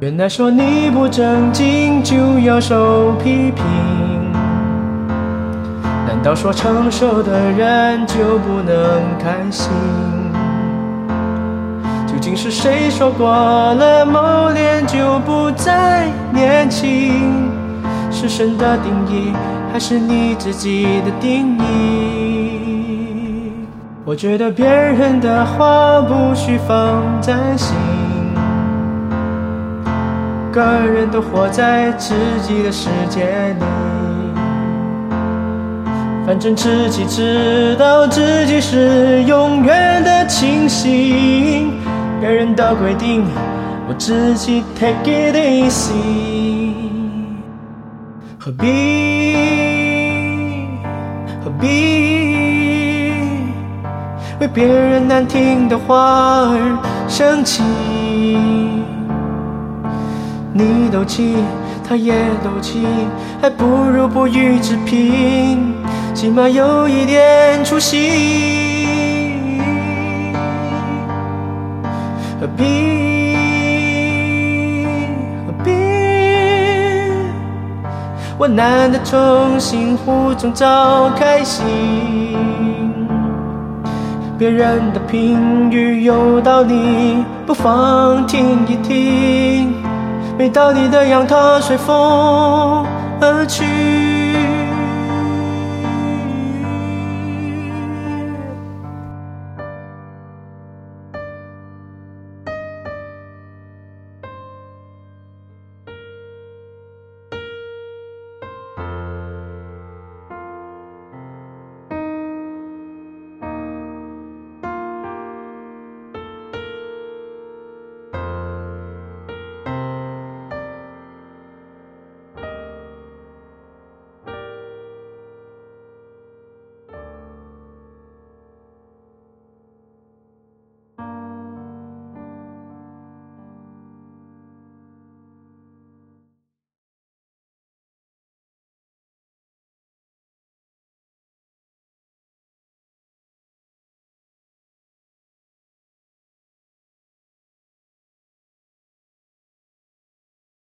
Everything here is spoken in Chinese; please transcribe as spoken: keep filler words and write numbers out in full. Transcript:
原来说你不正经就要受批评，难道说成熟的人就不能开心？究竟是谁说过了某年就不再年轻？是神的定义还是你自己的定义？我觉得别人的话不需放在心，个人都活在自己的世界里，反正自己知道自己是永远的清醒，别人的规定我自己 take it easy。 何必何必为别人难听的话而生气？你斗气他也斗气，还不如不予置评，起码有一点出息。何必何必我难得重新胡中找开心？别人的评语有道理，不妨听一听，没道理的让它随风而去。